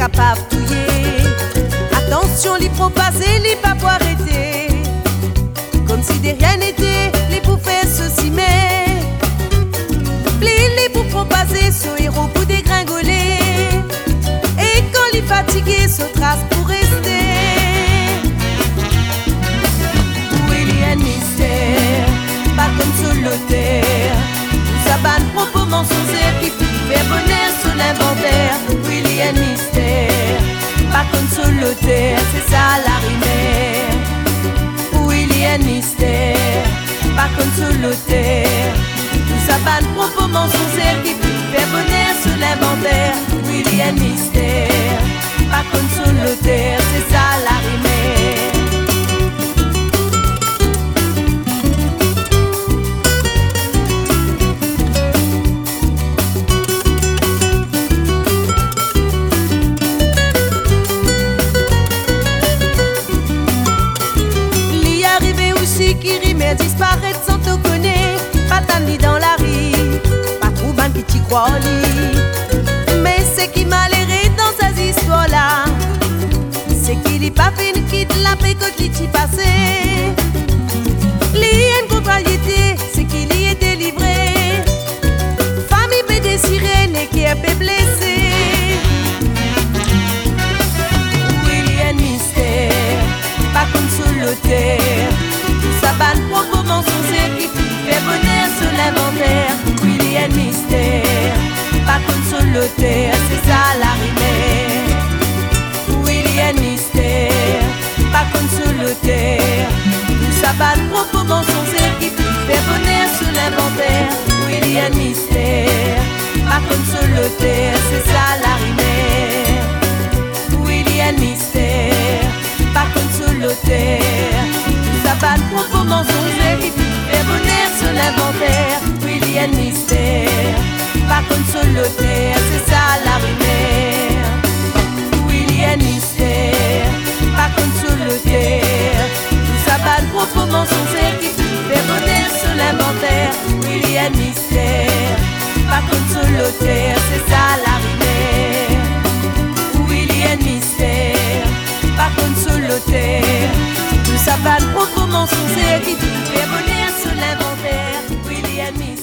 capable de touiller. Attention, les propasser, les pas pour arrêter. Comme si de rien n'était, les pour faire ceci, mais les pour propasser, ce héros pour dégringoler. Et quand les fatigués se trace pour rester. Où il y a un mystère, pas comme sur le terre. Nous abattent propos mensongers qui fait bonheur sur l'inventaire. Où il y a un mystère, pas comme sur le terre, c'est ça la rivière. Où il y a un mystère, pas comme sur le terre. Nous abattent propos mensongers qui fait bonheur sur l'inventaire. Où il y a un mystère, pas comme sur le terre, c'est ça la rivière. Qui rime et disparaît sans te connaître. Pas t'amener dans la rue, pas trop ban qui t'y croit au lit. Mais c'est qui m'a l'air dans ces histoires-là, c'est qu'il est pas fait quitte la paix que qui t'y passait. Li une contrariété, c'est qu'il y est délivré. Famille peut désirer, n'est qui est peu blessé. Oui, il y a un mystère, pas comme sur le terre. Ça bat le propos mensongers qui fait bonheur sur l'inventaire. Oui, il y a un mystère, pas comme sur le terre, c'est ça la rivière. Oui, il y a un mystère, pas comme sur le terre. Ça bat le propos mensongers qui fait bonheur sur l'inventaire. Oui, il y a un mystère, pas comme sur le terre, c'est ça la rivière. Oui, il y a un mystère, pas comme sur le terre. Ça bat le propos mensongers qui fait bonheur sur l'inventaire. Oui, il y a un mystère, pas comme sur le terre, c'est ça la rivière. Oui, il y a un mystère, pas comme sur le terre. Ça bat le propos mensongers qui fait bonheur sur l'inventaire. Oui, il y a un mystère, pas comme sur le terre, c'est ça la rivière. Oui, il y a un mystère, pas comme sur le terre. Ça va le propos mensongers qui fait bonheur sur l'inventaire. Oui, il y a un mystère.